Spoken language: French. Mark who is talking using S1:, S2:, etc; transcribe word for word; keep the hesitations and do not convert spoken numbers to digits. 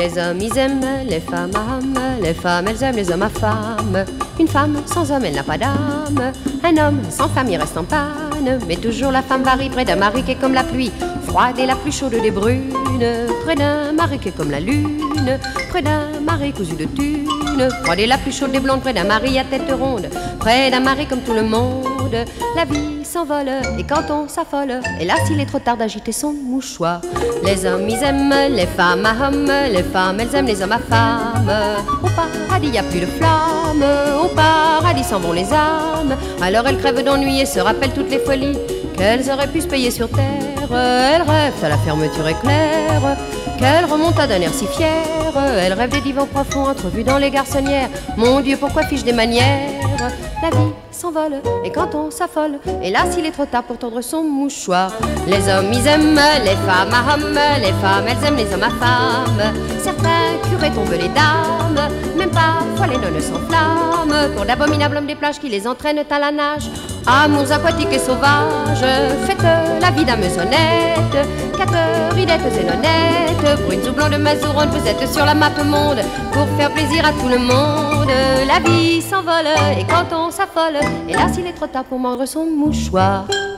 S1: Les hommes ils aiment les femmes à hommes, les femmes elles aiment les hommes à femmes. Une femme sans homme elle n'a pas d'âme, un homme sans femme il reste en panne. Mais toujours la femme varie près d'un mari qui est comme la pluie, froide et la plus chaude des brunes. Près d'un mari qui est comme la lune, près d'un mari cousu de thunes. Froide et la plus chaude des blondes, près d'un mari à tête ronde, près d'un mari comme tout le monde. La vie s'envole et quand on s'affole, hélas il est trop tard d'agiter son mouchoir. Les hommes ils aiment les femmes à hommes, les femmes elles aiment les hommes à femmes. Au paradis y a plus de flammes, au paradis s'en vont les âmes. Alors elles crèvent d'ennui et se rappellent toutes les folies qu'elles auraient pu se payer sur terre. Elles rêvent à la fermeture éclair, qu'elles remontent d'un air si fier. Elles rêvent des divans profonds entrevus dans les garçonnières. Mon Dieu, pourquoi fiche des manières? La vie s'envole et quand on s'affole, hélas il est trop tard pour tordre son mouchoir. Les hommes ils aiment les femmes à hommes, les femmes elles aiment les hommes à femmes. Certains curés tombent les dames, même parfois les nonnes s'enflamment pour d'abominables hommes des plages qui les entraînent à la nage. Amours aquatiques et sauvages, faites la vie dames honnêtes, quatre ridettes et nonnettes, brunes ou blondes, mazouronnes, vous êtes sur la map monde pour faire plaisir à tout le monde. La vie s'envole et quand on s'affole, hélas il est trop tard pour mordre son mouchoir.